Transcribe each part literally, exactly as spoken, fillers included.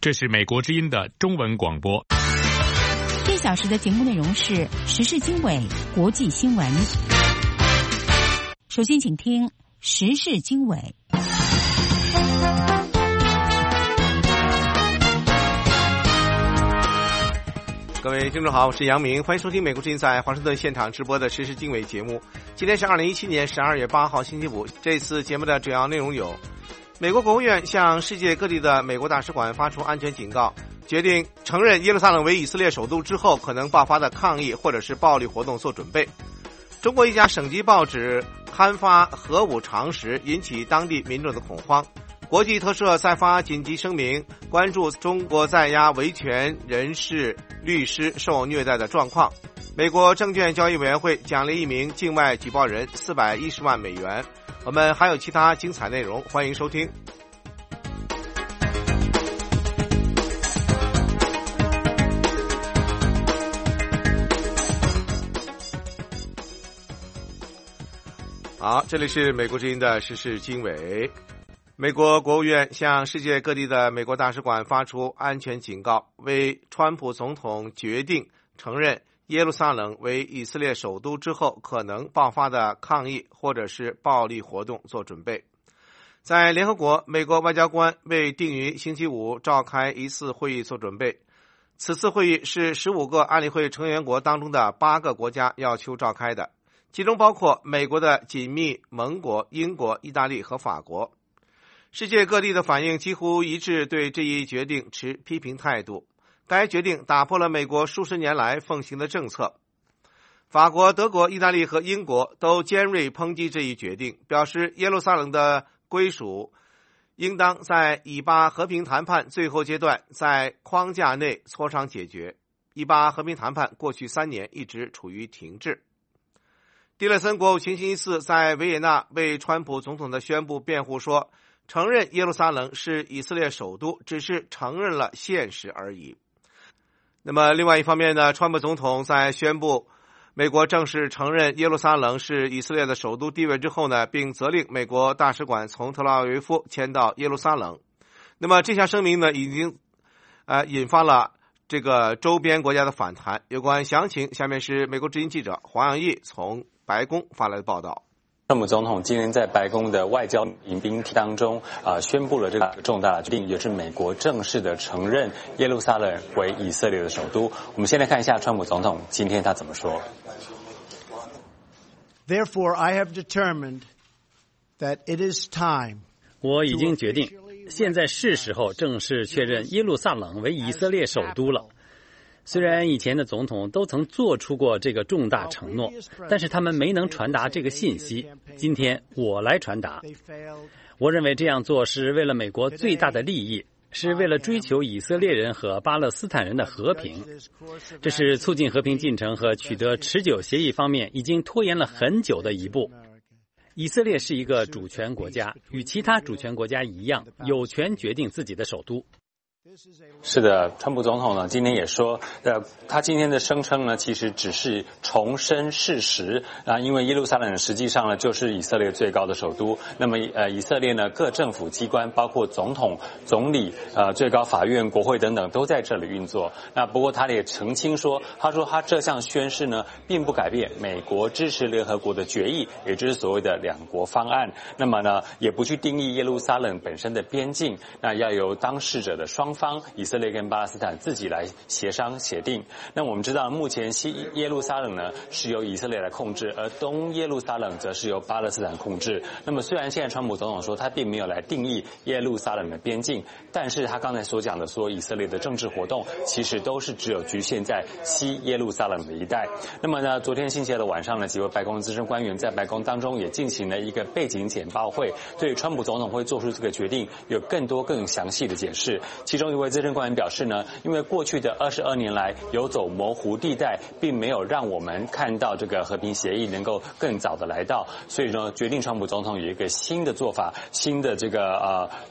这是美国之音的中文广播。 一小时的节目内容是时事经纬、国际新闻。首先请听时事经纬。 各位听众好，我是杨明，欢迎收听美国之音在华盛顿现场直播的时事经纬节目。今天是二零一七年十二月八号星期五。这次节目的主要内容有：美国国务院向世界各地的美国大使馆发出安全警告，决定承认耶路撒冷为以色列首都之后可能爆发的抗议或者是暴力活动做准备。中国一家省级报纸刊发核武常识，引起当地民众的恐慌。国际特赦再发紧急声明，关注中国在押维权人士、律师受虐待的状况。美国证券交易委员会奖励一名境外举报人四百一十万美元。我们还有其他精彩内容，欢迎收听。好，这里是美国之音的时事经纬。美国国务院向世界各地的美国大使馆发出安全警告，为川普总统决定承认耶路撒冷为以色列首都之后可能爆发的抗议或者是暴力活动做准备。在联合国，美国外交官为定于星期五召开一次会议做准备。此次会议是十五个安理会成员国当中的八个国家要求召开的，其中包括美国的紧密盟国英国、意大利和法国。世界各地的反应几乎一致，对这一决定持批评态度。该决定打破了美国数十年来奉行的政策。法国、德国、意大利和英国都尖锐抨击这一决定，表示耶路撒冷的归属应当在以巴和平谈判最后阶段在框架内磋商解决。以巴和平谈判过去三年一直处于停滞。蒂勒森国务卿星期四在维也纳为川普总统的宣布辩护说，承认耶路撒冷是以色列首都只是承认了现实而已。那么另外一方面呢，川普总统在宣布美国正式承认耶路撒冷是以色列的首都地位之后呢，并责令美国大使馆从特拉维夫迁到耶路撒冷。那么这项声明呢，已经呃引发了这个周边国家的反弹。有关详情，下面是美国之音记者黄阳义从白宫发来的报道。 川普总统今天在白宫的外交迎宾当中啊、呃，宣布了这个重大的决定，也是美国正式的承认耶路撒冷为以色列的首都。我们先来看一下川普总统今天他怎么说。 Therefore, I have determined that it is time. 我已经决定，现在是时候正式确认耶路撒冷为以色列首都了。虽然以前的总统都曾做出过这个重大承诺，但是他们没能传达这个信息。今天我来传达。我认为这样做是为了美国最大的利益，是为了追求以色列人和巴勒斯坦人的和平。这是促进和平进程和取得持久协议方面已经拖延了很久的一步。以色列是一个主权国家，与其他主权国家一样，有权决定自己的首都。 是的，川普总统呢今天也说，呃，他今天的声称呢，其实只是重申事实啊，因为耶路撒冷实际上呢就是以色列最高的首都。那么呃，以色列呢各政府机关，包括总统、总理、呃最高法院、国会等等，都在这里运作。那不过他也澄清说，他说他这项宣誓呢，并不改变美国支持联合国的决议，也就是所谓的两国方案。那么呢，也不去定义耶路撒冷本身的边境，那要由当事者的双方以色列跟巴勒斯坦自己来协商协定。那我们知道目前西耶路撒冷呢是由以色列来控制，而东耶路撒冷则是由巴勒斯坦控制。那么虽然现在川普总统说他并没有来定义耶路撒冷的边境，但是他刚才所讲的说以色列的政治活动其实都是只有局限在西耶路撒冷的一带。那么呢，昨天星期二的晚上呢，几位白宫资深官员在白宫当中也进行了一个背景简报会，对川普总统会做出这个决定有更多更详细的解释。其中一位资深官员表示呢，因为过去的二十二年来游走模糊地带，并没有让我们看到这个和平协议能够更早的来到，所以呢，决定川普总统有一个新的做法，新的这个呃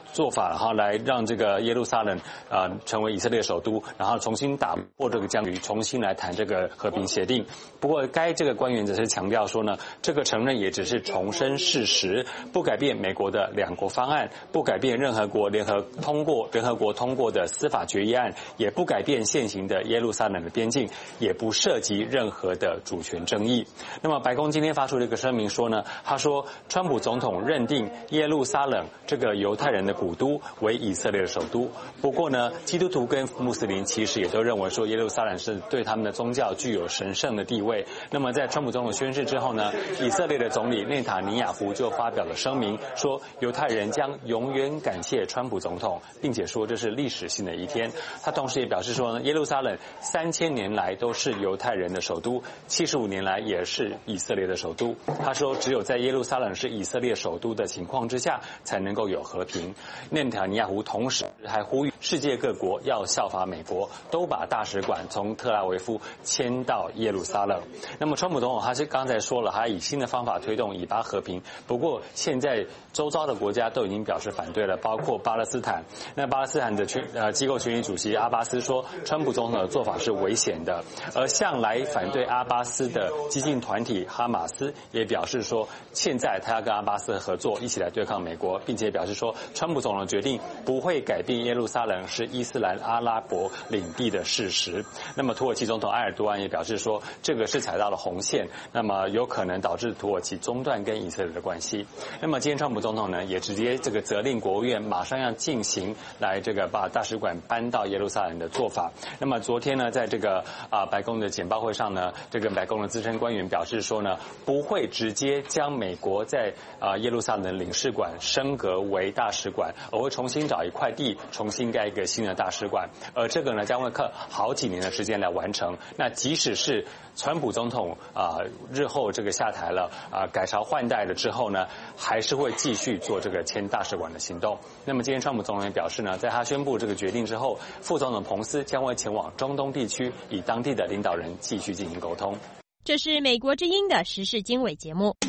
做法，然后来让这个耶路撒冷啊、呃、成为以色列首都，然后重新打破这个僵局，重新来谈这个和平协定。不过，该这个官员则是强调说呢，这个承认也只是重申事实，不改变美国的两国方案，不改变任何国联合通过联合国通过的司法决议案，也不改变现行的耶路撒冷的边境，也不涉及任何的主权争议。那么，白宫今天发出了一个声明说呢，他说，川普总统认定耶路撒冷这个犹太人的古都为以色列的首都。不过呢，基督徒跟穆斯林其实也都认为说，耶路撒冷是对他们的宗教具有神圣的地位。那么，在川普总统宣誓之后呢，以色列的总理内塔尼亚胡就发表了声明，说犹太人将永远感谢川普总统，并且说这是历史性的一天。他同时也表示说呢，耶路撒冷三千年来都是犹太人的首都，七十五年来也是以色列的首都。他说，只有在耶路撒冷是以色列首都的情况之下，才能够有和平。内塔尼亚胡同时还呼吁世界各国要效法美国，都把大使馆从特拉维夫迁到耶路撒冷。那么，川普总统他是刚才说了，他以新的方法推动以巴和平。不过，现在周遭的国家都已经表示反对了，包括巴勒斯坦。那巴勒斯坦的全呃机构全体主席阿巴斯说，川普总统的做法是危险的。而向来反对阿巴斯的激进团体哈马斯也表示说，现在他要跟阿巴斯合作，一起来对抗美国，并且表示说，川普总统的决定不会改变耶路撒冷是伊斯兰阿拉伯领地的事实。那么，土耳其总统埃尔多安也表示说，这个是踩到了红线，那么有可能导致土耳其中断跟以色列的关系。那么，今天川普总统呢，也直接这个责令国务院马上要进行来这个把大使馆搬到耶路撒冷的做法。那么，昨天呢，在这个啊、呃、白宫的简报会上呢，这个白宫的资深官员表示说呢，不会直接将美国在啊、呃、耶路撒冷的领事馆升格为大使馆，而会重新找一块地，重新盖一个新的大使馆。而这个呢，将会靠好几年的时间来完成。那即使是川普总统啊、呃、日后这个下台了啊、呃、改朝换代了之后呢，还是会继续做这个迁大使馆的行动。那么今天川普总统也表示呢，在他宣布这个决定之后，副总统彭斯将会前往中东地区，与当地的领导人继续进行沟通。 这是美国之音的时事经纬节目。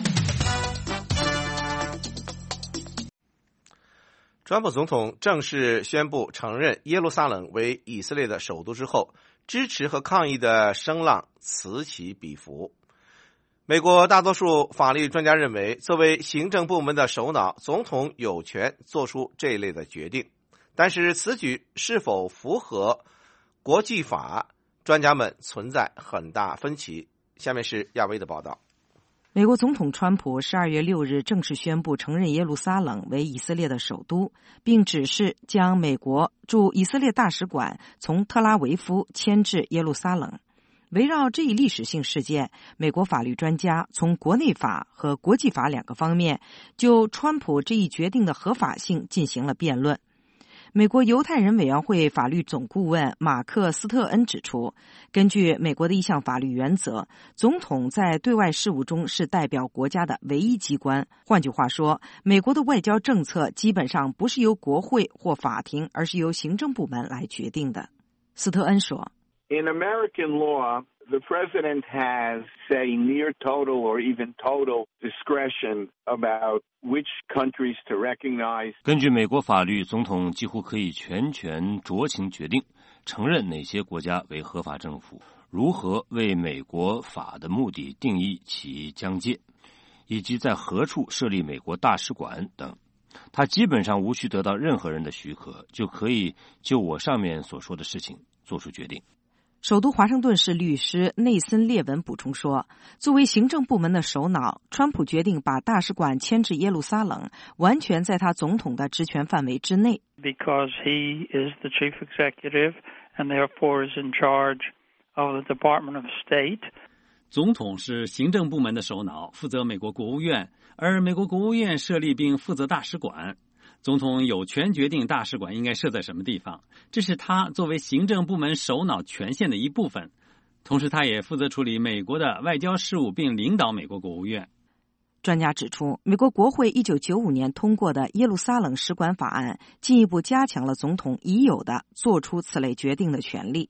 川普总统正式宣布承认耶路撒冷为以色列的首都之后，支持和抗议的声浪此起彼伏。美国大多数法律专家认为，作为行政部门的首脑，总统有权做出这一类的决定。但是此举是否符合国际法，专家们存在很大分歧。下面是亚威的报道。 美国总统川普十二月六日正式宣布承认耶路撒冷为以色列的首都，并指示将美国驻以色列大使馆从特拉维夫迁至耶路撒冷。围绕这一历史性事件，美国法律专家从国内法和国际法两个方面就川普这一决定的合法性进行了辩论。美国犹太人委员会法律总顾问马克·斯特恩指出，根据美国的一项法律原则，总统在对外事务中是代表国家的唯一机关。换句话说，美国的外交政策基本上不是由国会或法庭，而是由行政部门来决定的。斯特恩说， In American law, the president has, say, near total or even total discretion about which countries to recognize. 根据美国法律，总统几乎可以全权酌情决定承认哪些国家为合法政府，如何为美国法的目的定义其疆界，以及在何处设立美国大使馆等。他基本上无需得到任何人的许可，就可以就我上面所说的事情做出决定。 首都华盛顿市律师内森·列文补充说，作为行政部门的首脑，川普决定把大使馆迁至耶路撒冷，完全在他总统的职权范围之内。 Because he is the chief executive and therefore is in charge of the Department of State. 总统是行政部门的首脑，负责美国国务院，而美国国务院设立并负责大使馆。总统有权决定大使馆应该设在什么地方，这是他作为行政部门首脑权限的一部分。同时，他也负责处理美国的外交事务，并领导美国国务院。 专家指出，美国国会一九九五年通过的耶路撒冷使馆法案，进一步加强了总统已有的做出此类决定的权利。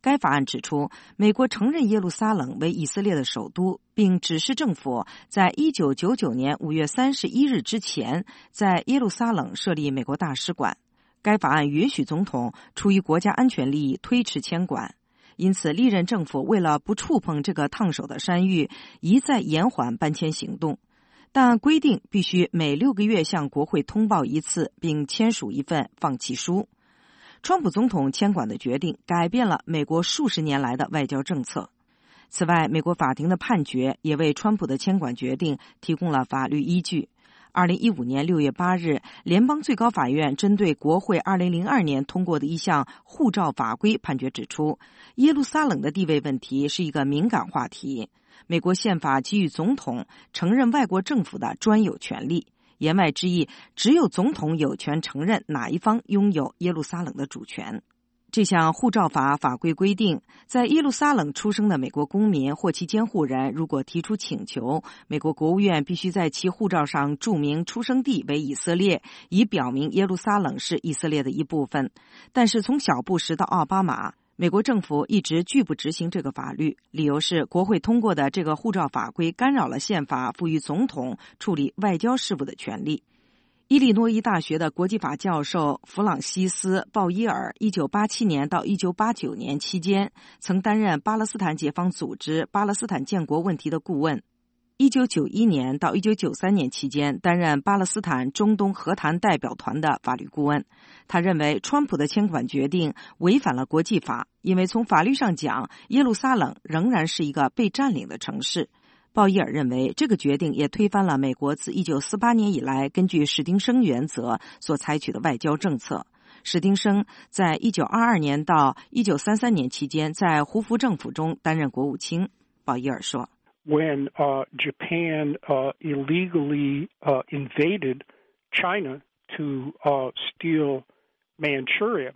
该法案指出，美国承认耶路撒冷为以色列的首都，并指示政府在一九九九年五月三十一日之前在耶路撒冷设立美国大使馆。该法案允许总统出于国家安全利益推迟签管，因此历任政府为了不触碰这个烫手的山芋，一再延缓搬迁行动，但规定必须每六个月向国会通报一次，并签署一份放弃书。川普总统签管的决定改变了美国数十年来的外交政策。此外，美国法庭的判决也为川普的签管决定提供了法律依据。二零一五年六月八日，联邦最高法院针对国会二零零二年通过的一项护照法规判决指出，耶路撒冷的地位问题是一个敏感话题。美国宪法给予总统承认外国政府的专有权利，言外之意，只有总统有权承认哪一方拥有耶路撒冷的主权。这项护照法法规规定，在耶路撒冷出生的美国公民或其监护人如果提出请求，美国国务院必须在其护照上注明出生地为以色列，以表明耶路撒冷是以色列的一部分。但是从小布什到奥巴马，美国政府一直拒不执行这个法律，理由是国会通过的这个护照法规干扰了宪法赋予总统处理外交事务的权利。伊利诺伊大学的国际法教授弗朗西斯·鲍伊尔一九八七年到一九八九年期间曾担任巴勒斯坦解放组织巴勒斯坦建国问题的顾问，一九九一年到一九九三年期间担任巴勒斯坦中东和谈代表团的法律顾问。他认为川普的签管决定违反了国际法，因为从法律上讲，耶路撒冷仍然是一个被占领的城市。鲍伊尔认为，这个决定也推翻了美国自一九四八年以来根据史丁生原则所采取的外交政策。史丁生在一九二二年到一九三三年期间在胡佛政府中担任国务卿。鲍伊尔说 When uh, Japan uh, illegally uh, invaded China to uh, steal Manchuria,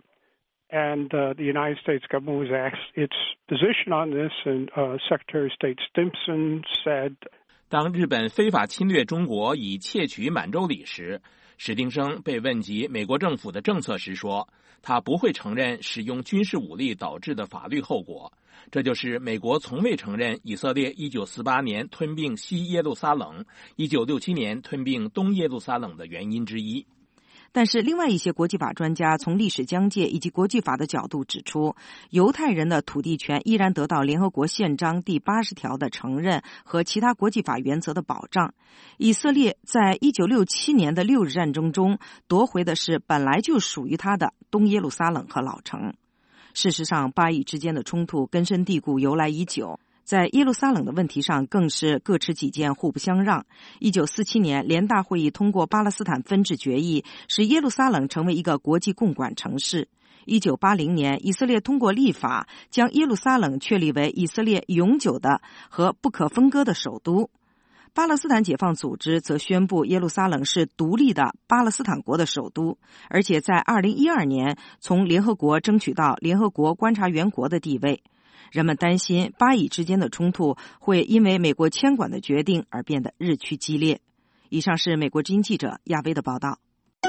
and uh, the United States government was asked its position on this, and uh, Secretary of State Stimson said, 当日本非法侵略中国以窃取满洲里时，史丁生被问及美国政府的政策时说，他不会承认使用军事武力导致的法律后果。这就是美国从未承认以色列一九四八年吞并西耶路撒冷，一九六七年吞并东耶路撒冷的原因之一。 但是另外一些国际法专家从历史疆界以及国际法的角度指出，犹太人的土地权依然得到联合国宪章第八十条的承认和其他国际法原则的保障。以色列在一九六七年的六日战争中夺回的是本来就属于他的东耶路撒冷和老城。事实上，巴以之间的冲突根深蒂固，由来已久。在耶路撒冷的问题上更是各持己见，互不相让。一九四七年联大会议通过巴勒斯坦分治决议，使耶路撒冷成为一个国际共管城市。一九八零年以色列通过立法，将耶路撒冷确立为以色列永久的和不可分割的首都。巴勒斯坦解放组织则宣布耶路撒冷是独立的巴勒斯坦国的首都，而且在二零一二年从联合国争取到联合国观察员国的地位。人们担心巴以之间的冲突会因为美国签管的决定而变得日趋激烈。以上是美国之音记者亚薇的报道。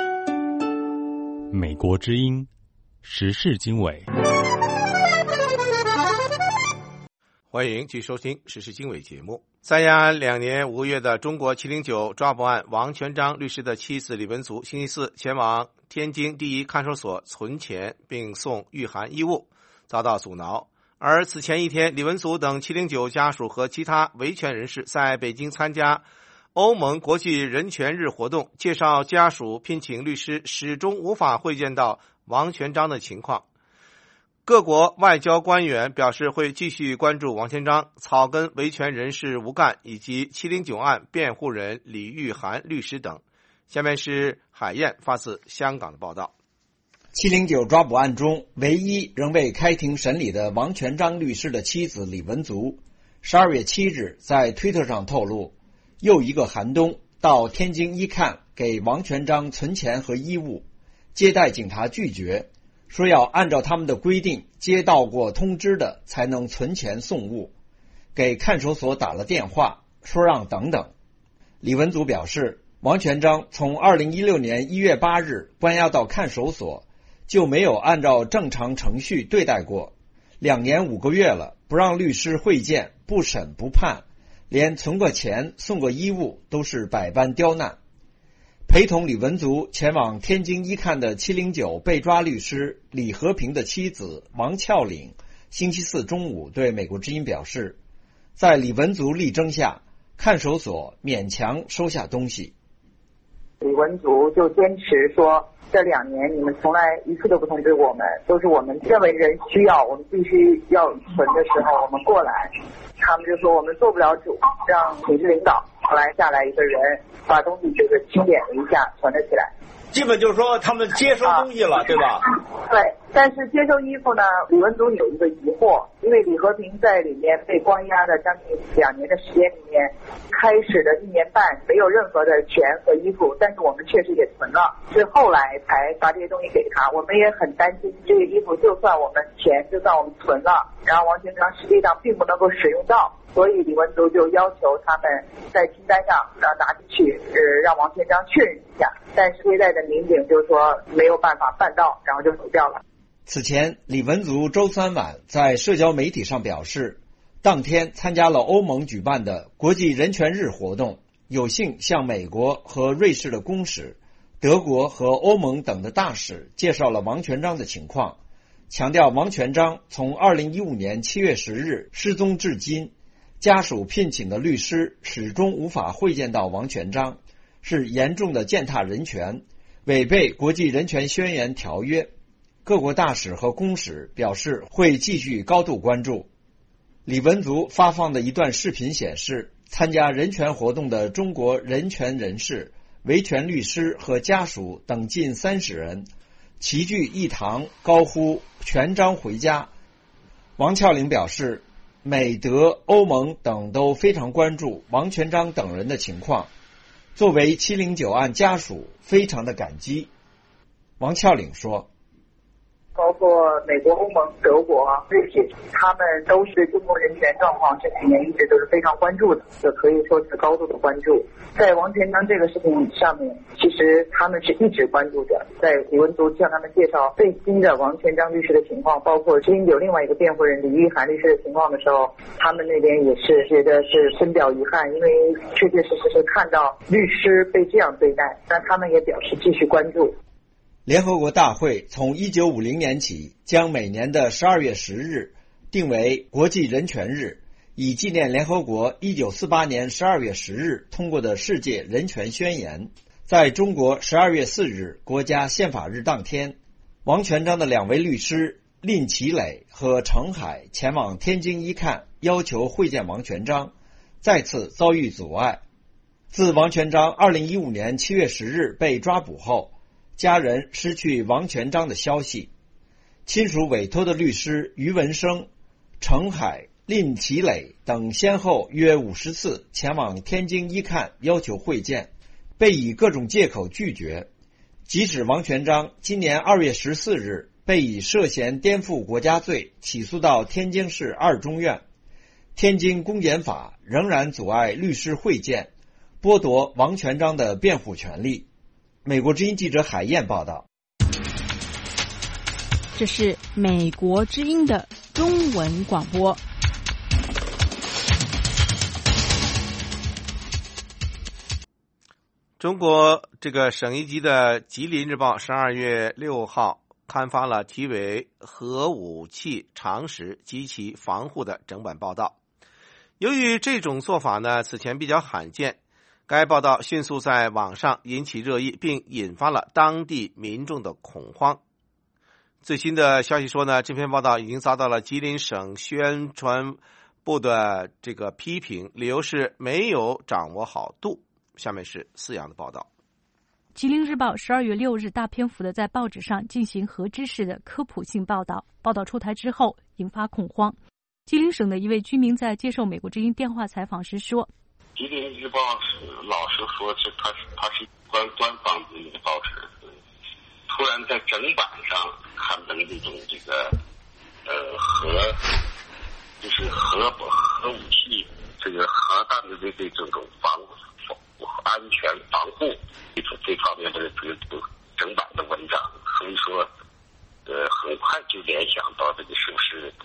美国之音时事经纬， 欢迎继续收听时事经纬节目。三押两年五个月的中国七零九抓捕案王全璋律师的妻子李文足星期四前往天津第一看守所存钱并送御寒衣物，遭到阻挠。而此前一天，李文足等七零九家属和其他维权人士在北京参加欧盟国际人权日活动，介绍家属聘请律师始终无法会见到王全璋的情况。各国外交官员表示会继续关注王全璋、草根维权人士吴干以及七零九案辩护人李玉涵律师等。下面是海燕发自香港的报道。 七零九抓捕案中唯一仍未开庭审理的王全璋律师的妻子李文足，十二月七日在推特上透露，又一个寒冬到天津一看给王全璋存钱和衣物，接待警察拒绝，说要按照他们的规定接到过通知的才能存钱送物，给看守所打了电话，说让等等。李文足表示，王全璋从二零一六年一月八日关押到看守所，就没有按照正常程序对待过。 两年五个月了，不让律师会见，不审不判，连存个钱送个衣物都是百般刁难。陪同李文足前往天津一看的七零九被抓律师李和平的妻子王峭岭星期四中午对美国之音表示，在李文足力争下，看守所勉强收下东西。 李文足就坚持说，这两年你们从来一次都不通知我们，都是我们认为人需要，我们必须要存的时候我们过来。他们就说我们做不了主，让寝室领导后来下来一个人把东西就是清点了一下，存了起来。 基本就是说他们接收东西了，啊、对吧？ 对，但是接收衣服呢，李文足有一个疑惑，因为李和平在里面被关押的将近两年的时间里面，开始的一年半没有任何的钱和衣服，但是我们确实也存了，是后来才把这些东西给他。我们也很担心这个衣服就算我们钱就算我们存了，然后王全璋实际上并不能够使用到，所以李文足就要求他们在清单上然后拿进去，呃，让王全璋确认一下。但是现在的民警就说没有办法办到，然后就走掉了。 此前，李文足周三晚在社交媒体上表示，当天参加了欧盟举办的国际人权日活动，有幸向美国和瑞士的公使、德国和欧盟等的大使介绍了王全璋的情况，强调王全璋从二零一五年七月十日失踪至今，家属聘请的律师始终无法会见到王全璋，是严重的践踏人权，违背国际人权宣言条约。各国大使和公使表示会继续高度关注。李文足发放的一段视频显示，参加人权活动的中国人权人士、维权律师和家属等近三十人齐聚一堂，高呼全璋回家。王峭岭表示，美德、欧盟等都非常关注王全璋等人的情况，作为七零九案家属非常的感激。王峭岭说， 包括美国、欧盟、德国、瑞士，他们都是中国人权状况这几年一直都是非常关注的，这可以说是高度的关注。在王全璋这个事情上面，其实他们是一直关注的。在李文足向他们介绍最新的王全璋律师的情况，包括之前有另外一个辩护人李玉涵律师的情况的时候，他们那边也是觉得是深表遗憾，因为确确实实是看到律师被这样对待，但他们也表示继续关注。 联合国大会从一九五零年起将每年的十二月十日定为国际人权日，以纪念联合国一九四八年十二月十日通过的世界人权宣言。在中国十二月四日国家宪法日当天，王全璋的两位律师蔺奇磊和程海前往天津一看，要求会见王全璋，再次遭遇阻碍。自王全璋二零一五年七月十日被抓捕后，家人失去王全璋的消息，亲属委托的律师于文生、程海、蔺奇磊等先后约五十次前往天津一看要求会见，被以各种借口拒绝。即使王全璋今年二月十四日被以涉嫌颠覆国家罪起诉到天津市二中院，天津公检法仍然阻碍律师会见，剥夺王全璋的辩护权利。美国之音记者海燕报道。 这是美国之音的中文广播。 中国这个省一级的《吉林日报》十二月六号刊发了题为《核武器常识及其防护》的整版报道。由于这种做法呢，此前比较罕见，该报道迅速在网上引起热议，并引发了当地民众的恐慌。最新的消息说呢，这篇报道已经遭到了吉林省宣传部的这个批评，理由是没有掌握好度。下面是四阳的报道。 吉林日报十二月六日大篇幅的在报纸上进行核知识的科普性报道，报道出台之后引发恐慌。吉林省的一位居民在接受美国之音电话采访时说， 吉林日报是老实说，这它是它是官官方的一个报纸，突然在整版上刊登这种这个呃核就是核核武器这个核弹的这这这种防安全防护这种这方面的这个整版的文章，所以说呃很快就联想到这个是不是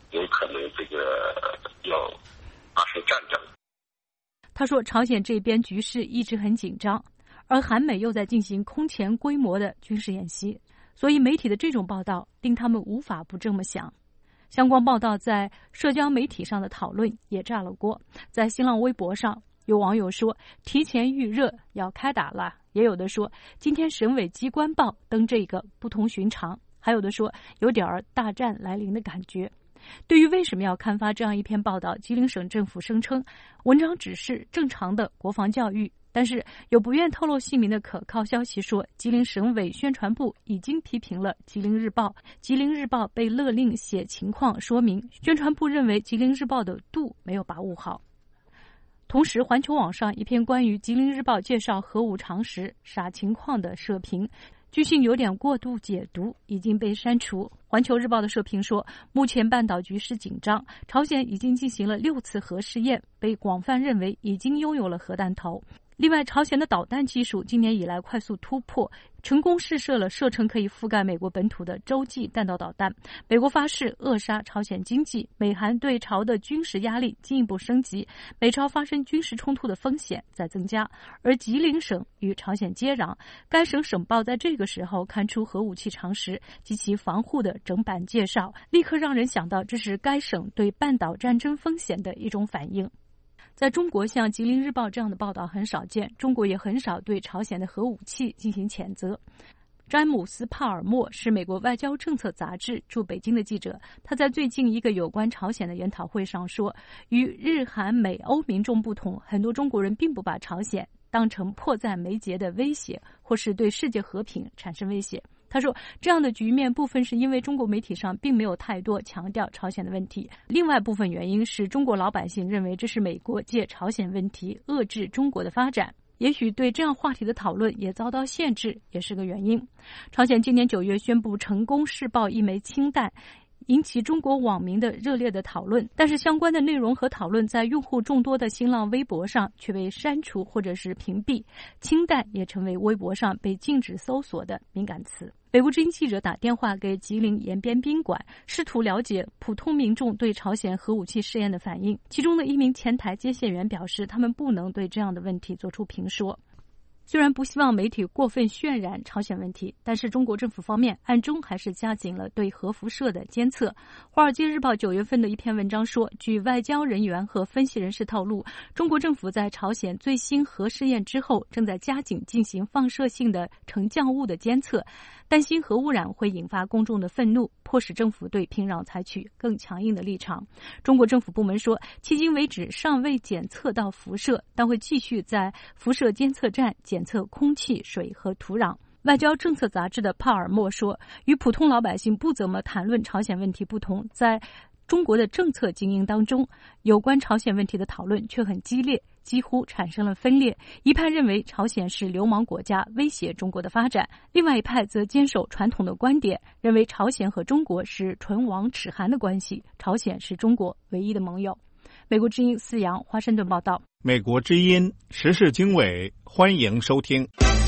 有可能这个要发生战争。 他说，朝鲜这边局势一直很紧张，而韩美又在进行空前规模的军事演习，所以媒体的这种报道令他们无法不这么想。相关报道在社交媒体上的讨论也炸了锅。在新浪微博上，有网友说提前预热要开打了，也有的说今天省委机关报登这个不同寻常，还有的说有点儿大战来临的感觉。对于为什么要刊发这样一篇报道，吉林省政府声称文章只是正常的国防教育，但是有不愿透露姓名的可靠消息说，吉林省委宣传部已经批评了吉林日报，吉林日报被勒令写情况说明，宣传部认为吉林日报的度没有把握好。同时，环球网上一篇关于吉林日报介绍核武常识傻情况的社评，据信有点过度解读，已经被删除。环球日报的社评说，目前半岛局势紧张，朝鲜已经进行了六次核试验，被广泛认为已经拥有了核弹头。另外，朝鲜的导弹技术今年以来快速突破，成功试射了射程可以覆盖美国本土的洲际弹道导弹。美国发誓扼杀朝鲜经济，美韩对朝的军事压力进一步升级，美朝发生军事冲突的风险在增加。而吉林省与朝鲜接壤，该省省报在这个时候刊出核武器常识及其防护的整版介绍，立刻让人想到这是该省对半岛战争风险的一种反应。在中国，像吉林日报这样的报道很少见，中国也很少对朝鲜的核武器进行谴责。詹姆斯·帕尔默是美国外交政策杂志驻北京的记者，他在最近一个有关朝鲜的研讨会上说，与日韩美欧民众不同，很多中国人并不把朝鲜当成迫在眉睫的威胁，或是对世界和平产生威胁。他说，这样的局面部分是因为中国媒体上并没有太多强调朝鲜的问题，另外部分原因是中国老百姓认为这是美国借朝鲜问题遏制中国的发展，也许对这样话题的讨论也遭到限制，也是个原因。朝鲜今年九月宣布成功试爆一枚氢弹，引起中国网民的热烈的讨论，但是相关的内容和讨论在用户众多的新浪微博上却被删除或者是屏蔽，氢弹也成为微博上被禁止搜索的敏感词。美国之音记者打电话给吉林延边宾馆，试图了解普通民众对朝鲜核武器试验的反应。其中的一名前台接线员表示，他们不能对这样的问题做出评说。虽然不希望媒体过分渲染朝鲜问题，但是中国政府方面暗中还是加紧了对核辐射的监测。华尔街日报九月份的一篇文章说，据外交人员和分析人士透露，中国政府在朝鲜最新核试验之后，正在加紧进行放射性的成降物的监测，担心核污染会引发公众的愤怒，迫使政府对平壤采取更强硬的立场。中国政府部门说，迄今为止尚未检测到辐射，但会继续在辐射监测站检测空气、水和土壤。外交政策杂志的帕尔默说，与普通老百姓不怎么谈论朝鲜问题不同，在中国的政策精英当中，有关朝鲜问题的讨论却很激烈，几乎产生了分裂。一派认为朝鲜是流氓国家，威胁中国的发展，另外一派则坚守传统的观点，认为朝鲜和中国是唇亡齿寒的关系，朝鲜是中国唯一的盟友。美国之音思阳华盛顿报道。 美国之音时事经纬，欢迎收听。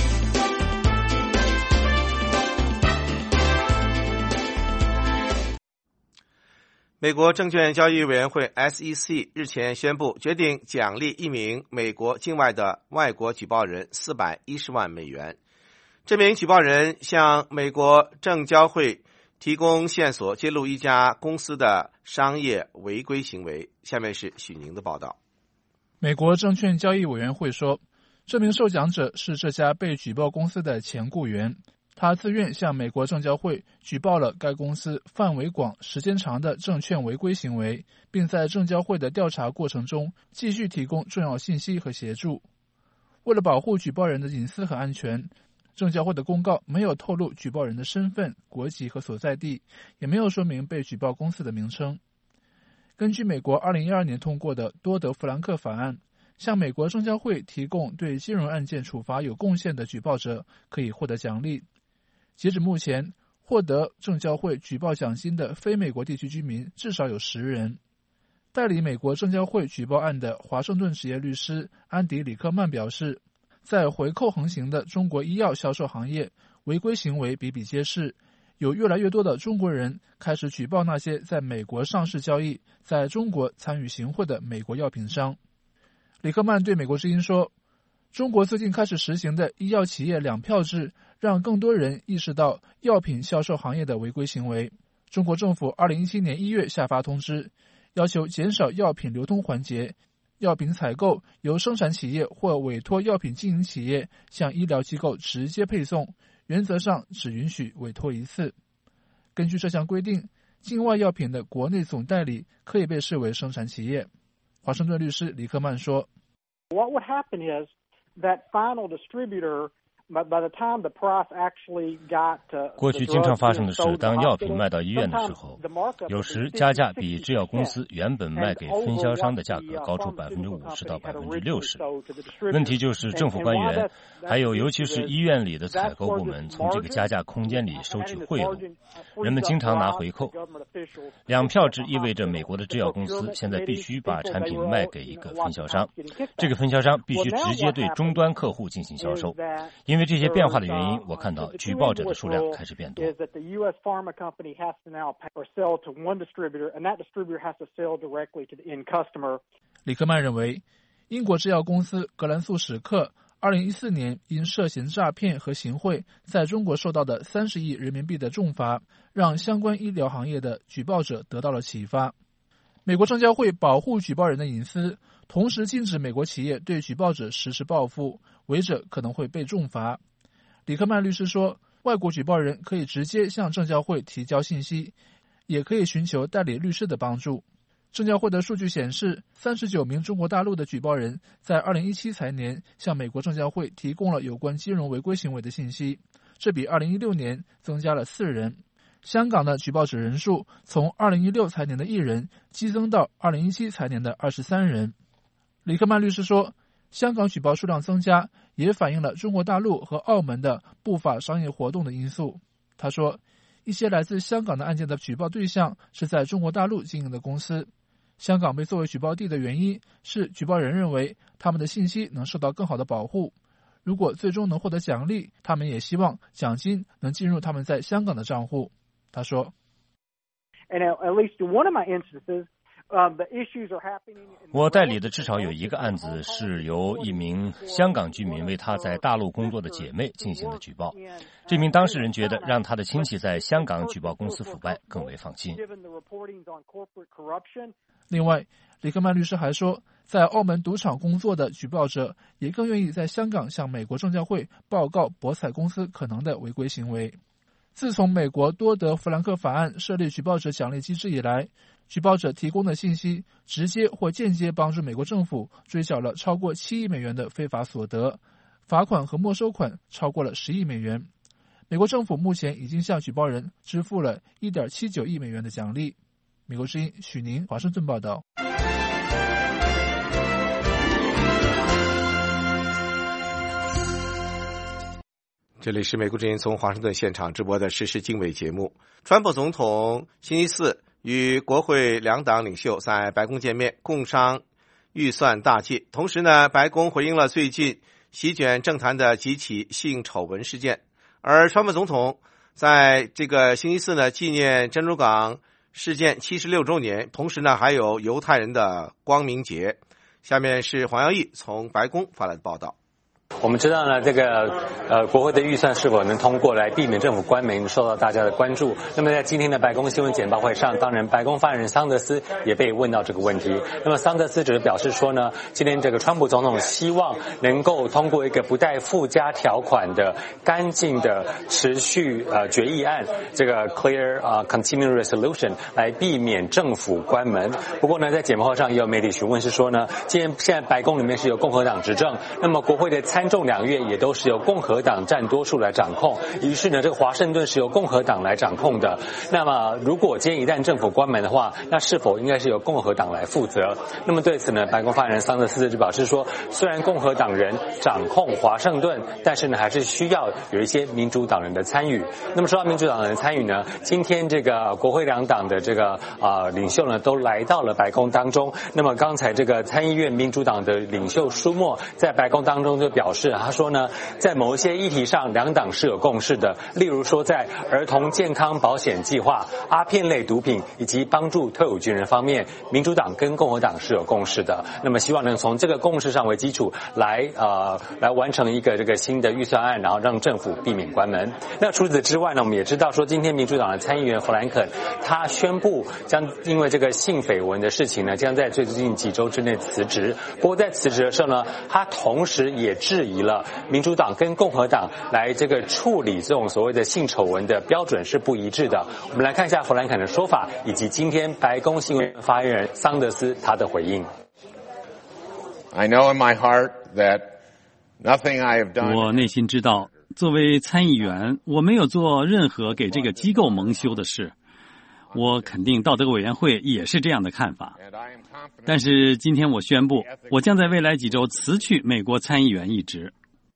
美国证券交易委员会 S E C 日前宣布，决定奖励一名美国境外的外国举报人四百一十万美元。这名举报人向美国证交会提供线索，揭露一家公司的商业违规行为。下面是许宁的报道。 美国证券交易委员会说，这名受奖者是这家被举报公司的前雇员，他自愿向美国证交会举报了该公司范围广、时间长的证券违规行为，并在证交会的调查过程中继续提供重要信息和协助。为了保护举报人的隐私和安全，证交会的公告没有透露举报人的身份、国籍和所在地，也没有说明被举报公司的名称。根据美国二零一二年通过的多德弗兰克法案，向美国证交会提供对金融案件处罚有贡献的举报者可以获得奖励。截止目前，获得证交会举报奖金的非美国地区居民至少有十人。代理美国证交会举报案的华盛顿职业律师安迪·里克曼表示，在回扣横行的中国医药销售行业，违规行为比比皆是， 有越来越多的中国人开始举报那些在美国上市交易、在中国参与行贿的美国药品商。里克曼对美国之音说，中国最近开始实行的医药企业两票制，让更多人意识到药品销售行业的违规行为。中国政府二零一七年一月下发通知，要求减少药品流通环节，药品采购由生产企业或委托药品经营企业向医疗机构直接配送，原则上只允许委托一次。根据这项规定，境外药品的国内总代理可以被视为生产企业。华盛顿律师里克曼说 What would happen is that final distributor By the time the price actually got, uh, 过去经常发生的是，当药品卖到医院的时候，有时加价比制药公司原本卖给分销商的价格高出百分之五十到百分之六十。问题就是政府官员，还有尤其是医院里的采购部门，从这个加价空间里收取贿赂，人们经常拿回扣。两票制意味着美国的制药公司现在必须把产品卖给一个分销商，这个分销商必须直接对终端客户进行销售。因为这些变化的原因，我看到举报者的数量开始变多。 里克曼认为，英国制药公司格兰素史克二零一四年因涉嫌诈骗和行贿，在中国受到的三十亿人民币的重罚，让相关医疗行业的举报者得到了启发。美国证监会保护举报人的隐私，同时禁止美国企业对举报者实施报复，违者可能会被重罚。里克曼律师说，外国举报人可以直接向证监会提交信息，也可以寻求代理律师的帮助。证监会的数据显示，三十九名中国大陆的举报人在二零一七财年向美国证监会提供了有关金融违规行为的信息，这比二零一六年增加了四人。香港的举报者人数从二零一六财年的一人激增到二零一七财年的二十三人。里克曼律师说，香港举报数量增加也反映了中国大陆和澳门的不法商业活动的因素。他说，一些来自香港的案件的举报对象是在中国大陆经营的公司。香港被作为举报地的原因是举报人认为他们的信息能受到更好的保护。如果最终能获得奖励，他们也希望奖金能进入他们在香港的账户。他说， 我代理的至少有一个案子是由一名香港居民为他在大陆工作的姐妹进行的举报。这名当事人觉得让他的亲戚在香港举报公司腐败更为放心。 另外，里克曼律师还说，在澳门赌场工作的举报者也更愿意在香港向美国证监会报告博彩公司可能的违规行为。自从美国多德弗兰克法案设立举报者奖励机制以来，举报者提供的信息直接或间接帮助美国政府追缴了超过七亿美元的非法所得，罚款和没收款超过了十亿美元。美国政府目前已经向举报人支付了 一点七九亿美元的奖励。美国之音许宁华盛顿报道。 这里是美国之音从华盛顿现场直播的时事经纬节目。川普总统星期四与国会两党领袖在白宫见面，共商预算大计。同时呢，白宫回应了最近席卷政坛的几起性丑闻事件。而川普总统在这个星期四呢，纪念珍珠港事件七十六周年，同时呢，还有犹太人的光明节。下面是黄耀义从白宫发来的报道。 我们知道呢，这个呃国会的预算是否能通过来避免政府关门受到大家的关注。那么在今天的白宫新闻简报会上，当然白宫发言人桑德斯也被问到这个问题。那么桑德斯只是表示说呢，今天这个川普总统希望能够通过一个不带附加条款的干净的持续呃决议案，这个 clear 呃 continuing resolution 来避免政府关门。不过呢，在简报会上也有媒体询问是说呢，既然现在白宫里面是由共和党执政，那么国会的参众两院也都是由共和党占多数来掌控，于是呢，这个华盛顿是由共和党来掌控的。那么，如果今天一旦政府关门的话，那是否应该是由共和党来负责？那么对此呢，白宫发言人桑德斯就表示说，虽然共和党人掌控华盛顿，但是呢，还是需要有一些民主党人的参与。那么说到民主党人的参与呢，今天这个国会两党的这个啊、呃、领袖呢，都来到了白宫当中。那么刚才这个参议院民主党的领袖舒默在白宫当中就表示。 表示，他说呢，在某一些议题上，两党是有共识的，例如说在儿童健康保险计划、阿片类毒品以及帮助退伍军人方面，民主党跟共和党是有共识的。那么希望能从这个共识上为基础来呃来完成一个这个新的预算案，然后让政府避免关门。那除此之外呢，我们也知道说，今天民主党的参议员弗兰肯他宣布将因为这个性绯闻的事情呢，将在最近几周之内辞职。不过在辞职的时候呢，他同时也质疑了民主党跟共和党来这个处理这种所谓的性丑闻的标准是不一致的。我们来看一下弗兰肯的说法，以及今天白宫新闻发言人桑德斯他的回应。 I know in my heart that nothing I have done. 我内心知道，作为参议员，我没有做任何给这个机构蒙羞的事。我肯定道德委员会也是这样的看法。但是今天我宣布，我将在未来几周辞去美国参议员一职。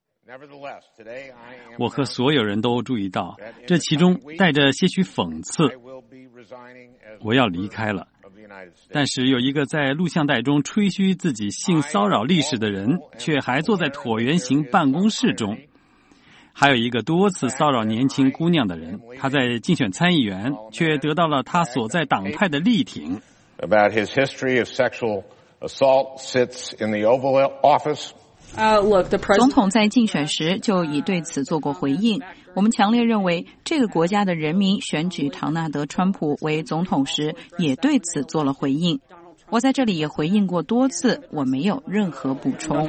我和所有人都注意到，这其中带着些许讽刺。我要离开了。但是有一个在录像带中吹嘘自己性骚扰历史的人，却还坐在椭圆形办公室中。还有一个多次骚扰年轻姑娘的人，他在竞选参议员，却得到了他所在党派的力挺。 About his history of sexual assault sits in the Oval Office. Uh, look, the president... 总统在竞选时就已对此做过回应。我们强烈认为，这个国家的人民选举唐纳德·川普为总统时，也对此做了回应。我在这里也回应过多次，我没有任何补充。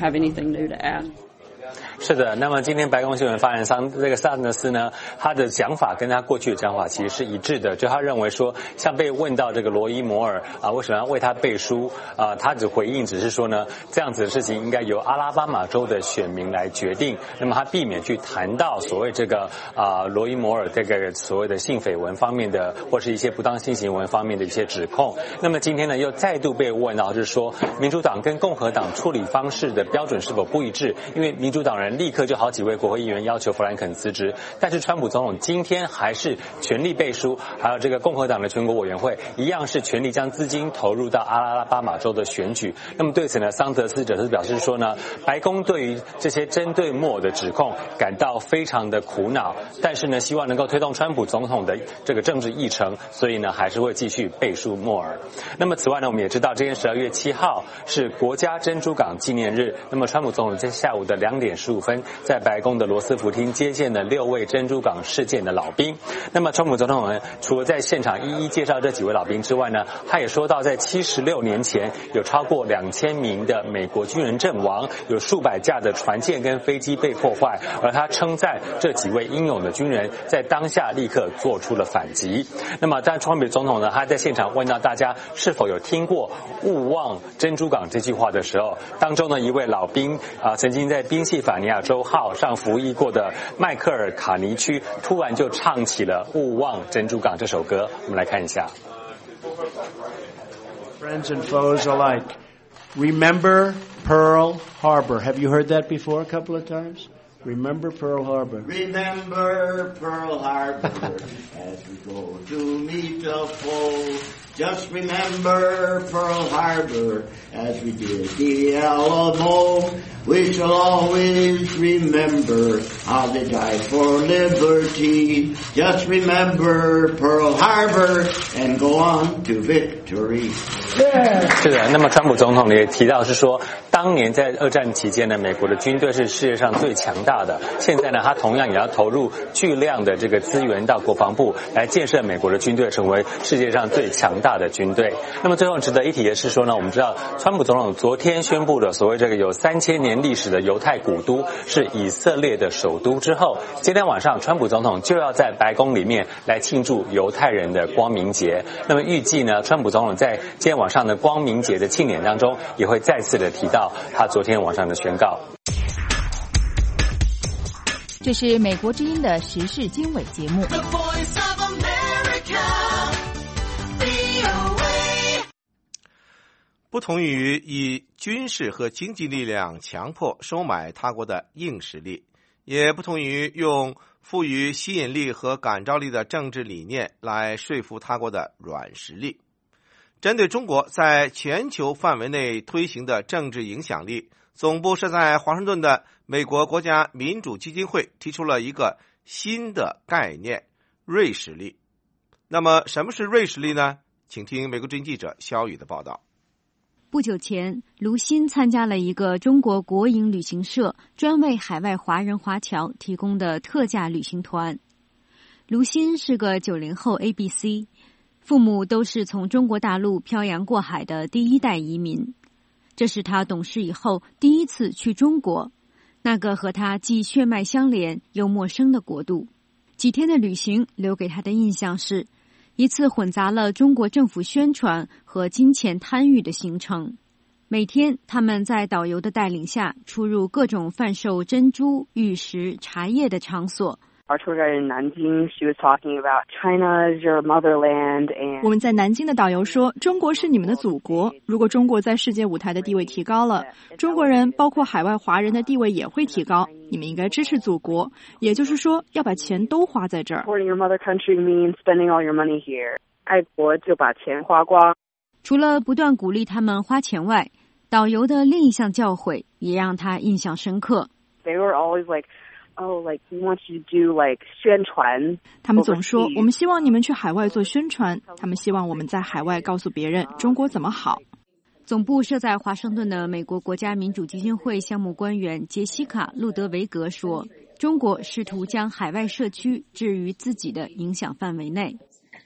是的，那么今天白宫新闻发言人桑这个桑德斯呢，他的讲法跟他过去的讲法其实是一致的，就他认为说，像被问到这个罗伊摩尔啊，为什么要为他背书啊，他只回应只是说呢，这样子的事情应该由阿拉巴马州的选民来决定。那么他避免去谈到所谓这个啊罗伊摩尔这个所谓的性绯闻方面的，或是一些不当性行为方面的一些指控。那么今天呢，又再度被问到，就是说民主党跟共和党处理方式的标准是否不一致？因为民主党人立刻就好几位国会议员要求弗兰肯辞职，但是川普总统今天还是全力背书，还有这个共和党的全国委员会一样是全力将资金投入到阿拉巴马州的选举。那么对此呢，桑德斯则是表示说呢，白宫对于这些针对莫尔的指控感到非常的苦恼，但是呢，希望能够推动川普总统的这个政治议程，所以呢，还是会继续背书莫尔。那么此外呢，我们也知道，今天十二月七号是国家珍珠港纪念日。那么川普总统在下午的两点十五分，在白宫的罗斯福厅接见了六位珍珠港事件的老兵。那么川普总统呢，除了在现场一一介绍这几位老兵之外呢，他也说到，在七十六年前，有超过两千名的美国军人阵亡，有数百架的船舰跟飞机被破坏，而他称赞这几位英勇的军人在当下立刻做出了反击。那么，但川普总统呢，他在现场问到大家是否有听过“勿忘珍珠港”这句话的时候，当中呢一位老兵啊、呃，曾经在宾夕法尼亚州号上服役过的迈克尔卡尼区，突然就唱起了《勿忘珍珠港》这首歌。我们来看一下。 Friends and foes alike, remember Pearl Harbor. Have you heard that before a couple of times? Remember Pearl Harbor. Remember Pearl Harbor as we go to meet the foe. Just remember Pearl Harbor as we did the Alamo. We shall always remember how they died for liberty. Just remember Pearl Harbor and go on to victory. 是的，那么川普总统也提到是说，当年在二战期间呢，美国的军队是世界上最强大的。现在呢，他同样也要投入巨量的这个资源到国防部来建设美国的军队，成为世界上最强大的军队。那么最后值得一提的是说呢，我们知道川普总统昨天宣布的所谓这个有三千年历史的犹太古都是以色列的首都之后，今天晚上川普总统就要在白宫里面来庆祝犹太人的光明节。那么预计呢，川普总统在今天晚上的光明节的庆典当中，也会再次的提到他昨天晚上的宣告。 这是美国之音的时事经纬节目。 不同于以军事和经济力量强迫收买他国的硬实力，也不同于用富于吸引力和感召力的政治理念来说服他国的软实力。针对中国在全球范围内推行的政治影响力，总部设在华盛顿的美国国家民主基金会提出了一个新的概念——瑞实力。那么，什么是瑞实力呢？请听美国之音记者肖宇的报道。 不久前，卢鑫参加了一个中国国营旅行社专为海外华人华侨提供的特价旅行团。卢鑫是个九零后 A B C， 父母都是从中国大陆漂洋过海的第一代移民。这是他懂事以后第一次去中国，那个和他既血脉相连又陌生的国度。几天的旅行留给他的印象是一次混杂了中国政府宣传和金钱贪欲的行程。每天他们在导游的带领下出入各种贩售珍珠、玉石、茶叶的场所。 Our tour guide in Nanjing, she was talking about China is your motherland, and 我们在南京的导游说，中国是你们的祖国。如果中国在世界舞台的地位提高了，中国人包括海外华人的地位也会提高。你们应该支持祖国，也就是说，要把钱都花在这儿。 Supporting your mother country means spending all your money here. 爱国就把钱花光。 除了不断鼓励他们花钱外，导游的另一项教诲也让他印象深刻。 They were always like.Oh, like we want you to do like 宣传。 他们总说，我们希望你们去海外做宣传。他们希望我们在海外告诉别人中国怎么好。 总部设在华盛顿的美国国家民主基金会项目官员杰西卡·路德维格说，中国试图将海外社区置于自己的影响范围内。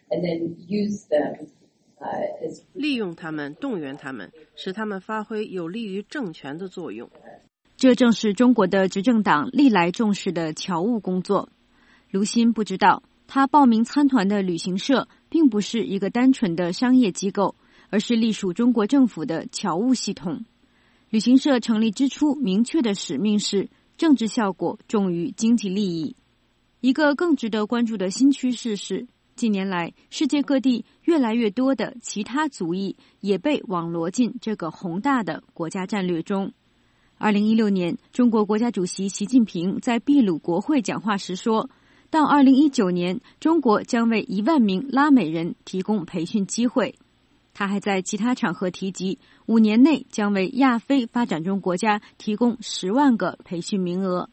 利用他们，动员他们，使他们发挥有利于政权的作用。 这正是中国的执政党历来重视的侨务工作。卢鑫不知道，他报名参团的旅行社并不是一个单纯的商业机构，而是隶属中国政府的侨务系统。旅行社成立之初明确的使命是政治效果重于经济利益。一个更值得关注的新趋势是，近年来世界各地越来越多的其他族裔也被网罗进这个宏大的国家战略中。二零一六年，中国国家主席习近平在秘鲁国会讲话时说，到二零一九年，中国将为一万名拉美人提供培训机会。他还在其他场合提及，五年内将为亚非发展中国家提供十万个培训名额。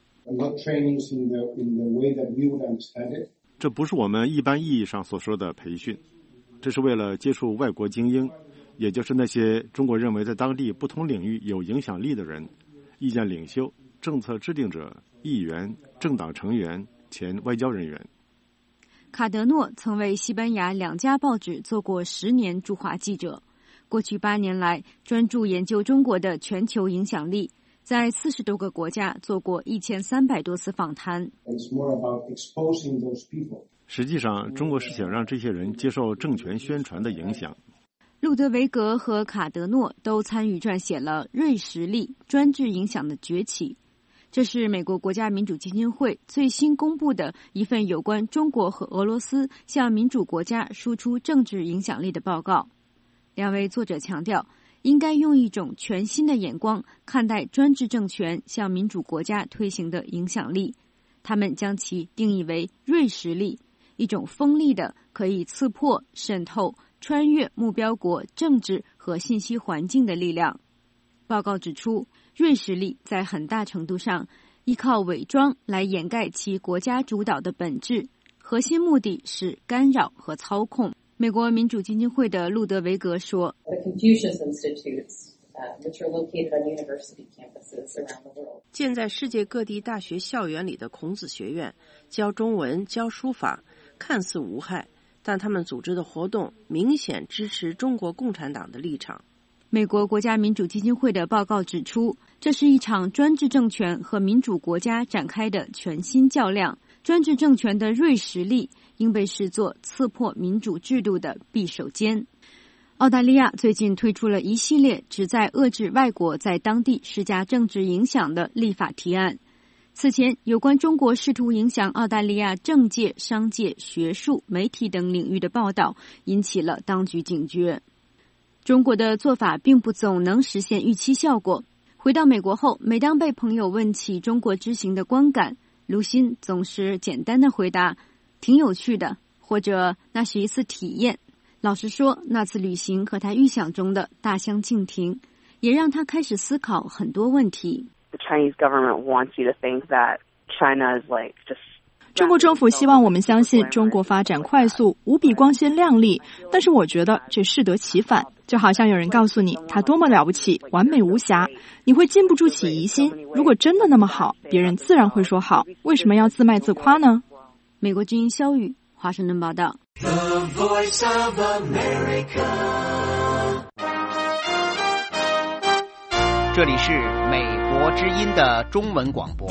这不是我们一般意义上所说的培训，这是为了接触外国精英，也就是那些中国认为在当地不同领域有影响力的人。意见领袖、政策制定者、议员、政党成员、前外交人员。 卡德诺曾为西班牙两家报纸做过十年驻华记者，过去八年来专注研究中国的全球影响力，在四十多个国家做过一千三百多次访谈。 实际上，中国是想让这些人接受政权宣传的影响。 路德维格和卡德诺都参与撰写了《瑞实力：专制影响的崛起》，这是美国国家民主基金会最新公布的一份有关中国和俄罗斯向民主国家输出政治影响力的报告。两位作者强调，应该用一种全新的眼光看待专制政权向民主国家推行的影响力，他们将其定义为瑞实力，一种锋利的可以刺破、渗透、穿越目标国政治和信息环境的力量。报告指出，瑞实力在很大程度上依靠伪装来掩盖其国家主导的本质，核心目的是干扰和操控。美国民主基金会的路德维格说， 建在世界各地大学校园里的孔子学院，教中文、教书法，看似无害，但他们组织的活动明显支持中国共产党的立场。 美国国家民主基金会的报告指出，这是一场专制政权和民主国家展开的全新较量。专制政权的锐实力应被视作刺破民主制度的匕首尖。澳大利亚最近推出了一系列旨在遏制外国在当地施加政治影响的立法提案。此前，有关中国试图影响澳大利亚政界、商界、学术、媒体等领域的报道引起了当局警觉。中国的做法并不总能实现预期效果。回到美国后，每当被朋友问起中国之行的观感，卢鑫总是简单的回答，挺有趣的，或者那是一次体验。老实说，那次旅行和他预想中的大相径庭，也让他开始思考很多问题。 The Chinese government wants you to think that China is like just 中国政府希望我们相信中国发展快速，无比光鲜亮丽，但是我觉得这适得其反。就好像有人告诉你他多么了不起，完美无瑕，你会禁不住起疑心，如果真的那么好，别人自然会说好，为什么要自卖自夸呢？ 美国之音肖宇华盛顿报道。 The Voice of America。 这里是美国之音的中文广播。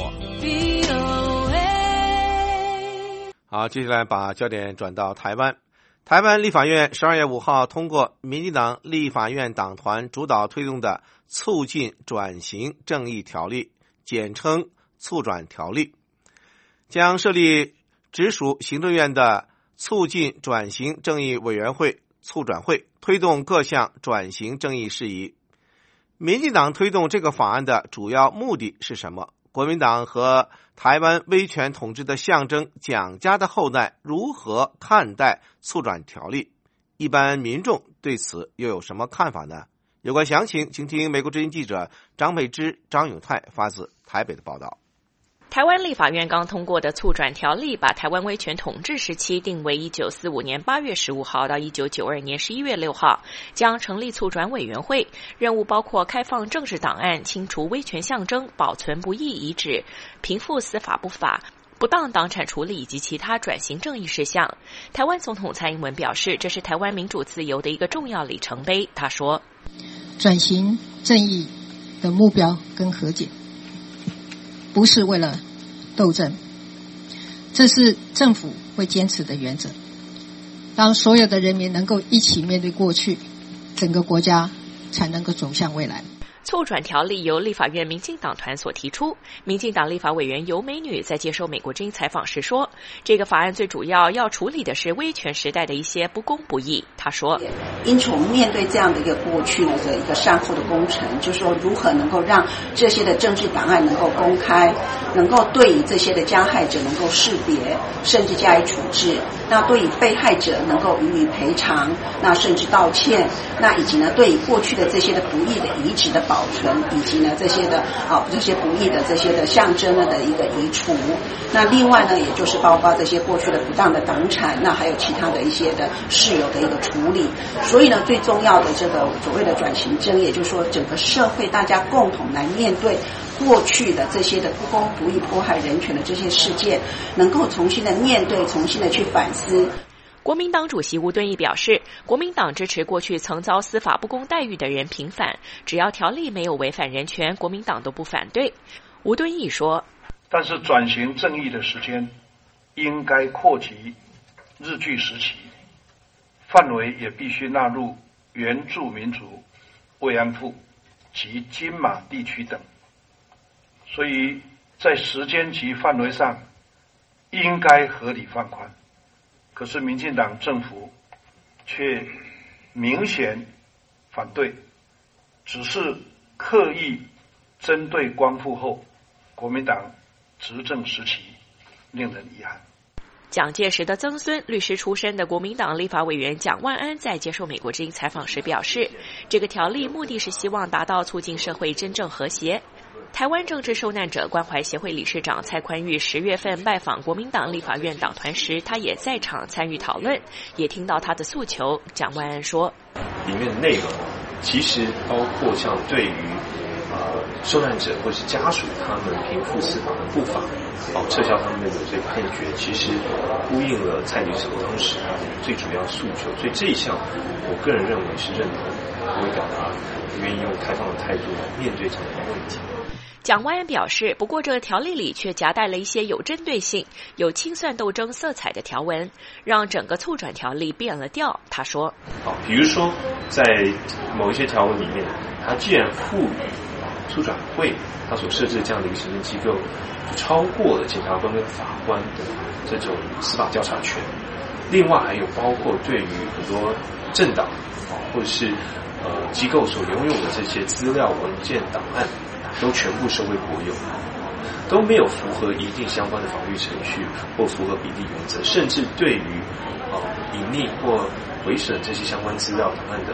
好，接下来把焦点转到台湾。台湾立法院十二月五号通过民进党立法院党团主导推动的促进转型正义条例，简称促转条例，将设立直属行政院的促进转型正义委员会促转会，推动各项转型正义事宜。民进党推动这个法案的主要目的是什么？国民党和台湾威权统治的象征蒋家的后代如何看待促转条例？一般民众对此又有什么看法呢？有关详情，请听美国之音记者张佩芝、张永泰发自台北的报道。 台湾立法院刚通过的促转条例，把台湾威权统治时期定为一九四五年八月十五号到一九九二年十一月六号，将成立促转委员会，任务包括开放政治档案、清除威权象征、保存不义遗址、平复司法不法、不当党产处理以及其他转型正义事项。台湾总统蔡英文表示，这是台湾民主自由的一个重要里程碑。他说， 转型正义的目标跟和解不是为了斗争，这是政府会坚持的原则。当所有的人民能够一起面对过去，整个国家才能够走向未来。 促转条例由立法院民进党团所提出。民进党立法委员游美女在接受美国之音采访时说，这个法案最主要要处理的是威权时代的一些不公不义。她说， 因此我们面对这样的一个过去呢的一个善后的工程，就是说如何能够让这些的政治档案能够公开，能够对于这些的加害者能够识别，甚至加以处置，那对于被害者能够予以赔偿，那甚至道歉，那以及呢对于过去的这些的不义的遗址的保存，以及呢这些的啊这些不义的这些的象征呢的一个移除。那另外呢，也就是包括这些过去的不当的党产，那还有其他的一些的事由的一个处理。所以呢，最重要的这个所谓的转型正义，也就是说整个社会大家共同来面对过去的这些的不公不义、迫害人权的这些事件，能够重新的面对，重新的去反思。 国民党主席吴敦义表示，国民党支持过去曾遭司法不公待遇的人平反，只要条例没有违反人权，国民党都不反对。吴敦义说， 但是转型正义的时间应该扩及日据时期，范围也必须纳入原住民族、慰安妇及金马地区等，所以在时间及范围上应该合理放宽。可是民进党政府却明显反对，只是刻意针对光复后国民党执政时期，令人遗憾。 蒋介石的曾孙、律师出身的国民党立法委员蒋万安在接受美国之音采访时表示，这个条例目的是希望达到促进社会真正和谐。台湾政治受难者关怀协会理事长蔡宽裕十月份拜访国民党立法院党团时，他也在场参与讨论，也听到他的诉求。蒋万安说， 里面的内容其实包括像对于呃受难者或是家属他们平复司法的不法，哦撤销他们的有罪判决，其实呼应了蔡理事当时他的最主要诉求，所以这一项我个人认为是认同，我会表达愿意用开放的态度来面对这样的问题。 蒋万安表示，不过这个条例里却夹带了一些有针对性、有清算斗争色彩的条文，让整个促转条例变了调。他说， 好，比如说在某一些条文里面，它既然赋予促转会它所设置的这样的一个行政机构，就超过了检察官跟法官的这种司法调查权。另外还有包括对于很多政党或者是呃机构所拥有的这些资料、文件、档案，都全部收为国有，都没有符合一定相关的法律程序或符合比例原则，甚至对于呃隐匿或毁损这些相关资料档案的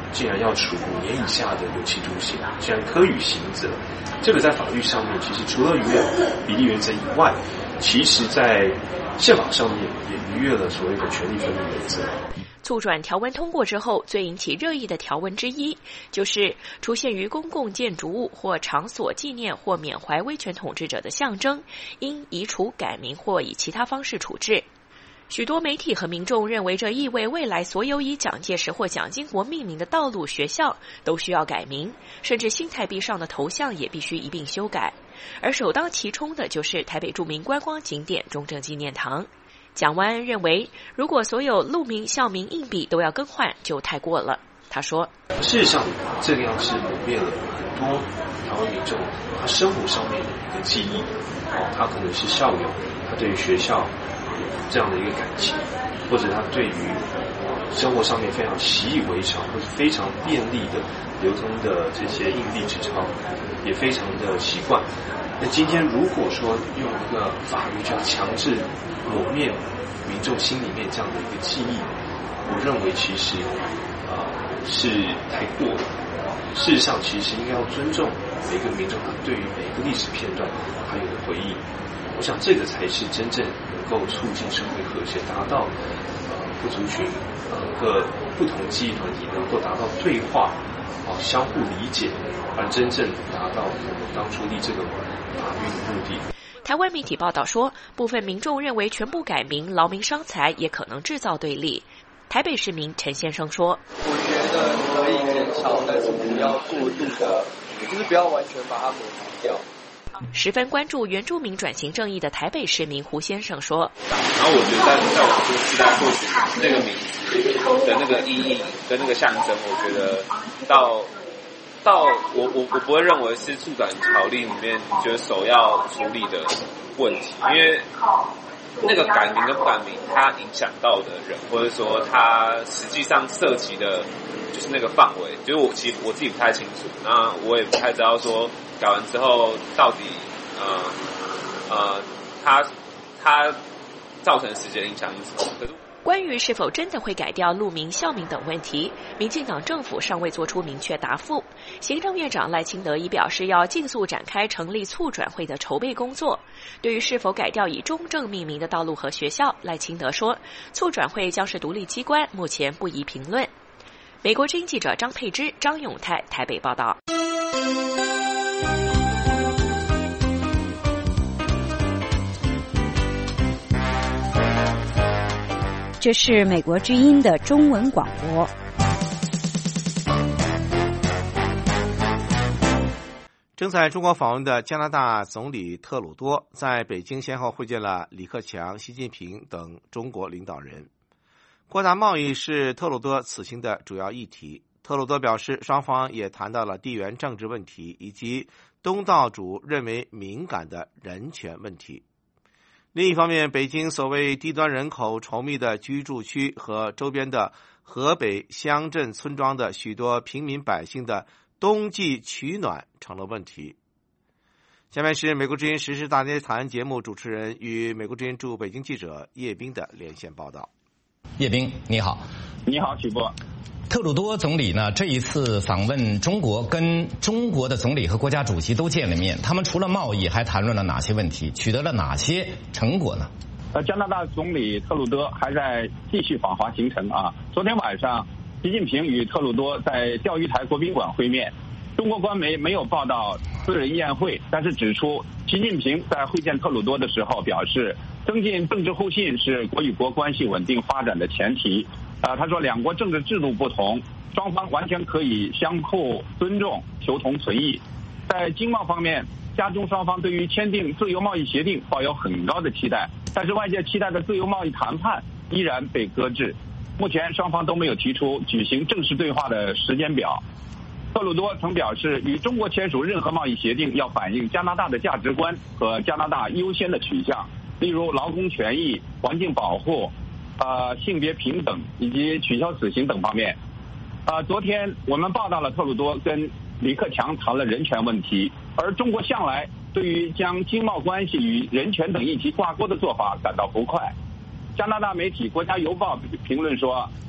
竟然要处五年以下的有期徒刑，竟然科予刑责。这个在法律上面，其实除了逾越比例原则以外，其实在宪法上面也逾越了所谓的权利分立原则。 促转条文通过之后，最引起热议的条文之一，就是出现于公共建筑物或场所纪念或缅怀威权统治者的象征，应移除、改名或以其他方式处置。许多媒体和民众认为，这意味未来所有以蒋介石或蒋经国命名的道路、学校都需要改名，甚至新台币上的头像也必须一并修改。而首当其冲的就是台北著名观光景点中正纪念堂。蒋万安认为，如果所有路名、校名、硬币都要更换，就太过了。他说：“ 事实上，这个样是磨灭了很多台湾民众他生活上面的一个记忆。哦，他可能是校友，他对于学校这样的一个感情，或者他对于生活上面非常习以为常，或者非常便利的流通的这些硬币纸钞，也非常的习惯。那今天如果说用一个法律去要强制抹灭民众心里面这样的一个记忆，我认为其实啊、呃、是太过了。事实上，其实应该要尊重每一个民众他对于每一个历史片段他有的回忆。我想这个才是真正能够促进社会和谐，达到呃各族群呃各不同记忆团体能够达到对话啊、呃、相互理解，而真正达到我们当初立这个法律的目的。 台湾媒体报道说，部分民众认为全部改名劳民伤财，也可能制造对立。台北市民陈先生说：“ 我觉得可以减少，但是不要过度的，就是不要完全把它抹掉。” 十分关注原住民转型正义的台北市民胡先生说：“ 然后我觉得在在我说时代，或许那个名字的那个意义跟那个象征，我觉得到到我我我不会认为是促转条例里面就是首要处理的问题，因为那个改名跟不改名，它影响到的人，或者说它实际上涉及的，就是那个范围，就是我其实我自己不太清楚，那我也不太知道说改完之后到底呃呃它它造成实际的影响是什么。可是关于是否真的会改掉路名、校名等问题，民进党政府尚未做出明确答复。行政院长赖清德已表示要尽速展开成立促转会的筹备工作。对于是否改掉以中正命名的道路和学校，赖清德说，促转会将是独立机关，目前不宜评论。美国之音记者张佩芝、张永泰台北报道。 这是美国之音的中文广播。 正在中国访问的加拿大总理特鲁多在北京先后会见了李克强、习近平等中国领导人。扩大贸易是特鲁多此行的主要议题。特鲁多表示，双方也谈到了地缘政治问题以及东道主认为敏感的人权问题。另一方面，北京所谓低端人口稠密的居住区和周边的河北乡镇村庄的许多平民百姓的冬季取暖成了问题。下面是美国之音时事大家谈节目主持人与美国之音驻北京记者叶斌的连线报道。 叶斌，你好。 你好，许波。 特鲁多总理呢，这一次访问中国，跟中国的总理和国家主席都见了面。他们除了贸易，还谈论了哪些问题？取得了哪些成果呢？ 呃，加拿大总理特鲁多还在继续访华行程啊。昨天晚上，习近平与特鲁多在钓鱼台国宾馆会面。中国官媒没有报道私人宴会，但是指出，习近平在会见特鲁多的时候表示，增进政治互信是国与国关系稳定发展的前提。呃，他说两国政治制度不同，双方完全可以相互尊重，求同存异。在经贸方面，加中双方对于签订自由贸易协定抱有很高的期待，但是外界期待的自由贸易谈判依然被搁置。目前双方都没有提出举行正式对话的时间表。特鲁多曾表示，与中国签署任何贸易协定要反映加拿大的价值观和加拿大优先的取向，例如劳工权益、环境保护、呃，性别平等以及取消死刑等方面。呃，昨天我们报道了特鲁多跟李克强谈了人权问题，而中国向来对于将经贸关系与人权等议题挂钩的做法感到不快。加拿大媒体《国家邮报》评论说，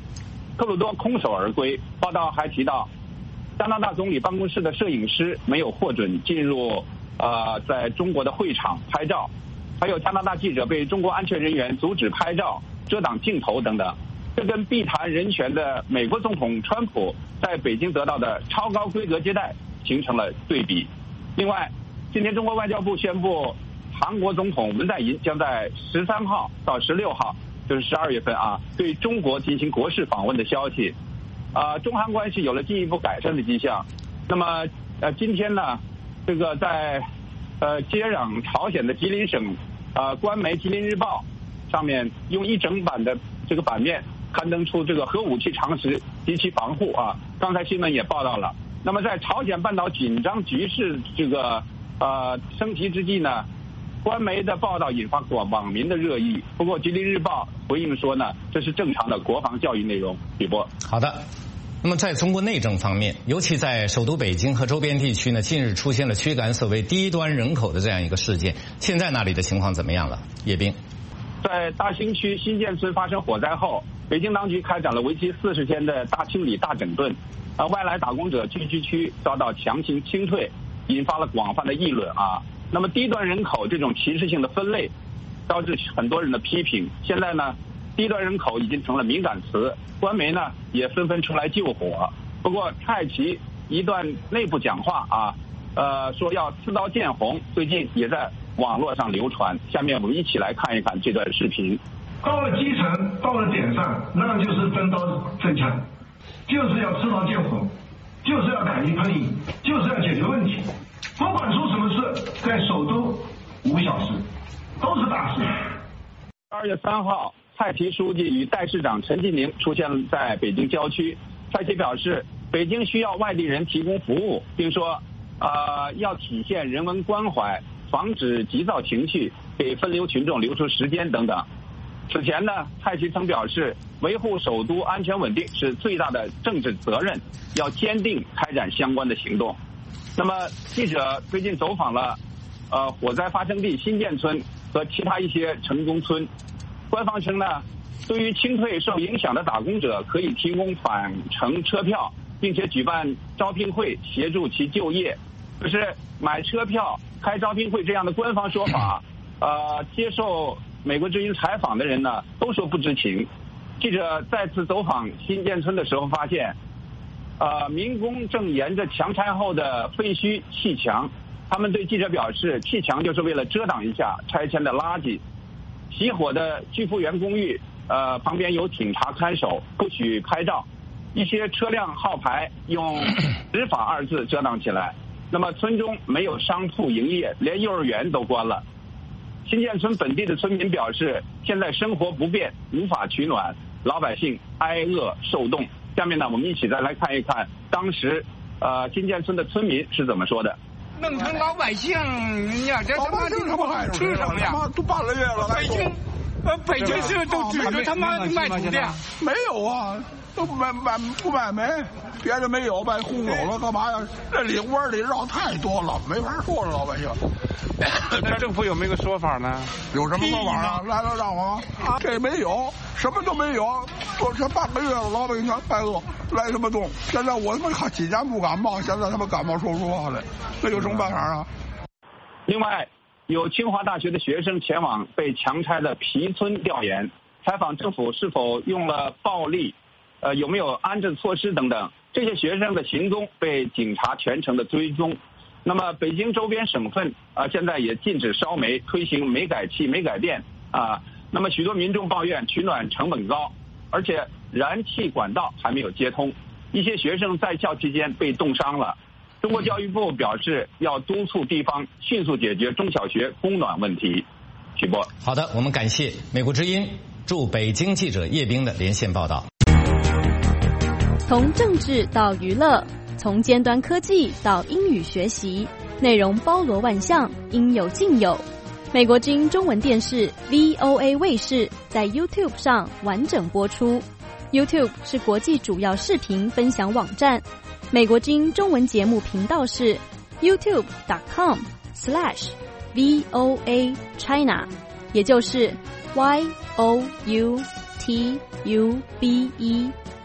特鲁多空手而归。报道还提到，加拿大总理办公室的摄影师没有获准进入呃在中国的会场拍照，还有加拿大记者被中国安全人员阻止拍照、遮挡镜头等等。这跟避谈人权的美国总统川普在北京得到的超高规格接待形成了对比。另外，今天中国外交部宣布，韩国总统文在寅将在十三号到十六号，就是十二月份啊，对中国进行国事访问的消息。啊、呃，中韩关系有了进一步改善的迹象。那么，呃，今天呢，这个在呃接壤朝鲜的吉林省呃官媒《吉林日报》上面用一整版的这个版面刊登出这个核武器常识及其防护啊。刚才新闻也报道了。那么在朝鲜半岛紧张局势这个呃升级之际呢，官媒的报道引发网网民的热议。不过《吉林日报》回应说呢，这是正常的国防教育内容。李波， 好的。那么在中国内政方面，尤其在首都北京和周边地区呢，近日出现了驱赶所谓低端人口的这样一个事件。现在那里的情况怎么样了？叶斌， 在大兴区新建村发生火灾后，北京当局开展了为期四十天的大清理、大整顿，啊，外来打工者聚居区遭到强行清退，引发了广泛的议论啊。那么低端人口这种歧视性的分类，招致很多人的批评。现在呢，低端人口已经成了敏感词，官媒呢也纷纷出来救火。不过蔡奇一段内部讲话啊，呃，说要刺刀见红，最近也在网络上流传。下面我们一起来看一看这段视频。 到了基层，到了点上，那就是真刀真枪，就是要刺刀见红，就是要打击喷瘾，就是要解决问题。不管出什么事，在首都无小事，都是大事。 二月三号，蔡奇书记与代市长陈进宁出现在北京郊区。蔡奇表示，北京需要外地人提供服务，并说，呃，要体现人文关怀，防止急躁情绪，给分流群众留出时间等等。此前呢，蔡奇曾表示，维护首都安全稳定是最大的政治责任，要坚定开展相关的行动。那么，记者最近走访了，呃，火灾发生地新建村和其他一些城中村。官方称呢，对于清退受影响的打工者，可以提供返程车票，并且举办招聘会协助其就业。可是买车票、开招聘会这样的官方说法，呃，接受美国之音采访的人呢，都说不知情。记者再次走访新建村的时候发现，呃，民工正沿着强拆后的废墟砌墙。他们对记者表示，砌墙就是为了遮挡一下拆迁的垃圾。起火的居福园公寓，呃，旁边有警察看守，不许拍照。一些车辆号牌用“执法”二字遮挡起来。那么村中没有商铺营业，连幼儿园都关了。新建村本地的村民表示，现在生活不便，无法取暖，老百姓挨饿受冻。下面呢，我们一起再来看一看当时呃新建村的村民是怎么说的。 弄成老百姓，你呀，这他妈这他妈还吃什么呀？ 都半个月了， 北京，呃，北京市都指着他妈的卖土地， 没有啊，都卖卖不卖煤，别的没有，卖红手了，干嘛呀？这里窝里绕太多了，没法说了，老百姓。 那政府有没有个说法呢？ 有什么说法啊？来了让我啊，这没有，什么都没有，都这半个月了，老百姓挨饿，来什么动？现在我他妈几年不感冒，现在他妈感冒说说话了，那有什么办法啊？ 另外，有清华大学的学生前往被强拆的皮村调研，采访政府是否用了暴力，呃，有没有安置措施等等。这些学生的行踪被警察全程的追踪。那么，北京周边省份啊、呃，现在也禁止烧煤，推行煤改气、煤改电啊。那么，许多民众抱怨取暖成本高，而且燃气管道还没有接通。一些学生在校期间被冻伤了。中国教育部表示，要督促地方迅速解决中小学供暖问题。徐波， 好的，我们感谢美国之音驻北京记者叶冰的连线报道。 从政治到娱乐，从尖端科技到英语学习，内容包罗万象，应有尽有。美国之音中文电视 V O A 卫视在 YouTube 上完整播出。YouTube 是国际主要视频分享网站。美国之音中文节目频道是 youtube dot com slash V O A China， 也就是 Y O U T U B E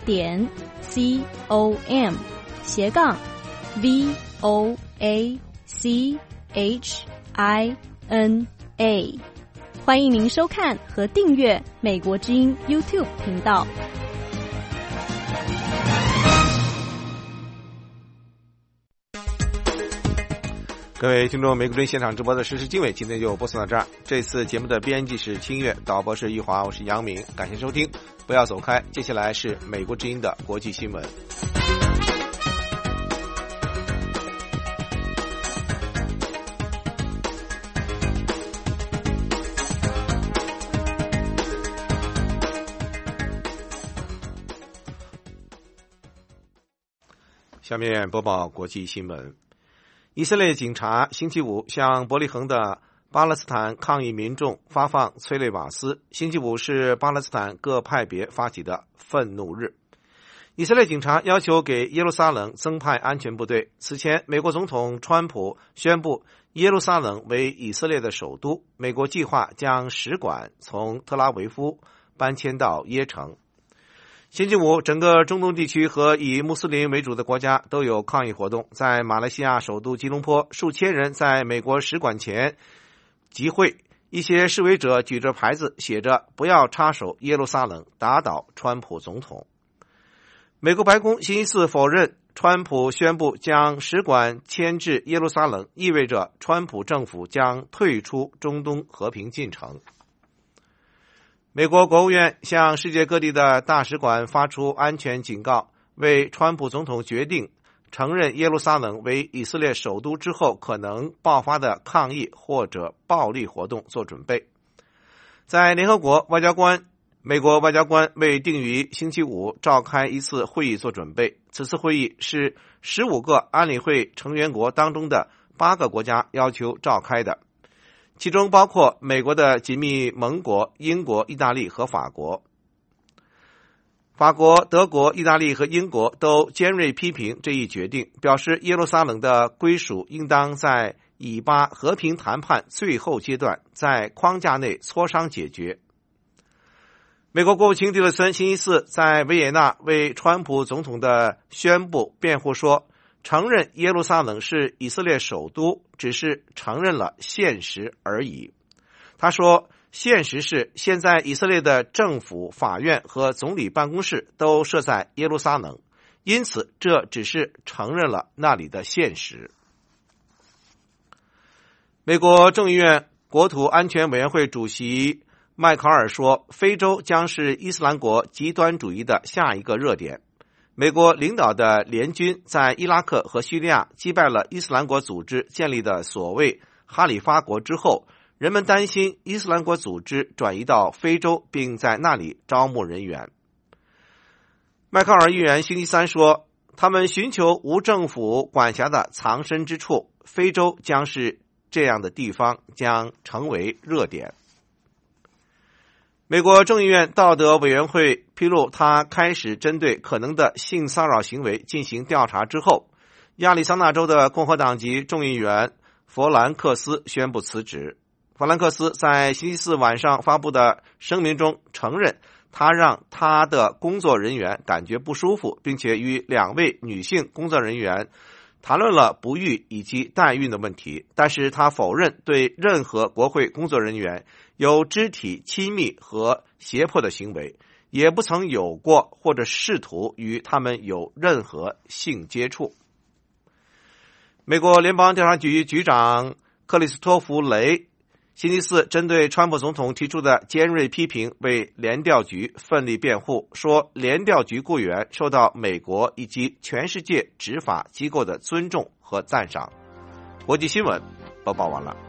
点 c o m 斜杠 v o a c h i n a， 欢迎您收看和订阅美国之音 YouTube 频道。 各位听众，美国之音现场直播的实时经纬今天就播送到这儿。这次节目的编辑是清月，导播是玉华，我是杨明，感谢收听，不要走开，接下来是美国之音的国际新闻。下面播报国际新闻。以色列警察星期五向伯利恒的巴勒斯坦抗议民众发放催泪瓦斯。星期五是巴勒斯坦各派别发起的愤怒日。以色列警察要求给耶路撒冷增派安全部队。此前，美国总统川普宣布耶路撒冷为以色列的首都，美国计划将使馆从特拉维夫搬迁到耶城。星期五，整个中东地区和以穆斯林为主的国家都有抗议活动。在马来西亚首都吉隆坡，数千人在美国使馆前集会，一些示威者举着牌子写着不要插手耶路撒冷，打倒川普总统。美国白宫星期四否认川普宣布将使馆迁至耶路撒冷意味着川普政府将退出中东和平进程。美国国务院向世界各地的大使馆发出安全警告，为川普总统决定承认耶路撒冷为以色列首都之后可能爆发的抗议或者暴力活动做准备。在联合国外交官，美国外交官为定于星期五召开一次会议做准备。此次会议是十五个安理会成员国当中的八个国家要求召开的，其中包括美国的紧密盟国英国、意大利和法国。法国、德国、意大利和英国都尖锐批评这一决定，表示耶路撒冷的归属应当在以巴和平谈判最后阶段在框架内磋商解决。美国国务卿蒂勒森星期四在维也纳为川普总统的宣布辩护说，承认耶路撒冷是以色列首都只是承认了现实而已。他说，现实是现在以色列的政府、法院和总理办公室都设在耶路撒冷，因此这只是承认了那里的现实。美国众议院国土安全委员会主席麦考尔说，非洲将是伊斯兰国极端主义的下一个热点。美国领导的联军在伊拉克和叙利亚击败了伊斯兰国组织建立的所谓哈里发国之后，人们担心伊斯兰国组织转移到非洲，并在那里招募人员。麦考尔议员星期三说，他们寻求无政府管辖的藏身之处，非洲将是这样的地方，将成为热点。美国众议院道德委员会披露，他开始针对可能的性骚扰行为进行调查之后，亚利桑那州的共和党籍众议员弗兰克斯宣布辞职。弗兰克斯在星期四晚上发布的声明中承认，他让他的工作人员感觉不舒服，并且与两位女性工作人员谈论了不育以及代孕的问题，但是他否认对任何国会工作人员有肢体亲密和胁迫的行为，也不曾有过或者试图与他们有任何性接触。美国联邦调查局局长克里斯托弗·雷星期四针对川普总统提出的尖锐批评为联调局奋力辩护，说联调局雇员受到美国以及全世界执法机构的尊重和赞赏。国际新闻播报完了。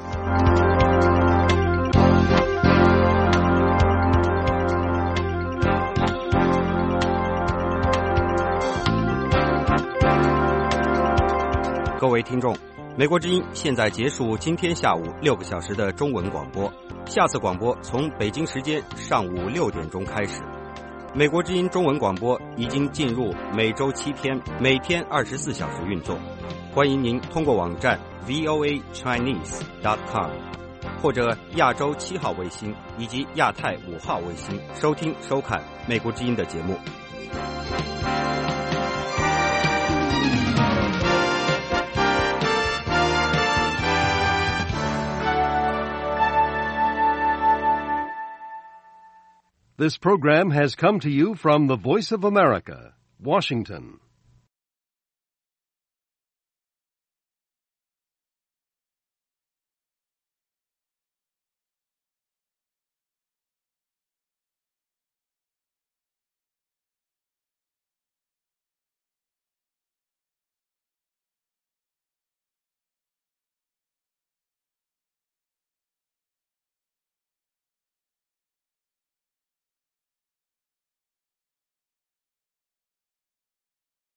各位听众，美国之音现在结束今天下午六个小时的中文广播，下次广播从北京时间上午六点钟开始。美国之音中文广播已经进入每周七天，每天二十四小时运作。欢迎您通过网站 v o a chinese dot com 或者亚洲七号卫星以及亚太五号卫星收听收看美国之音的节目。 This program has come to you from the Voice of America, Washington.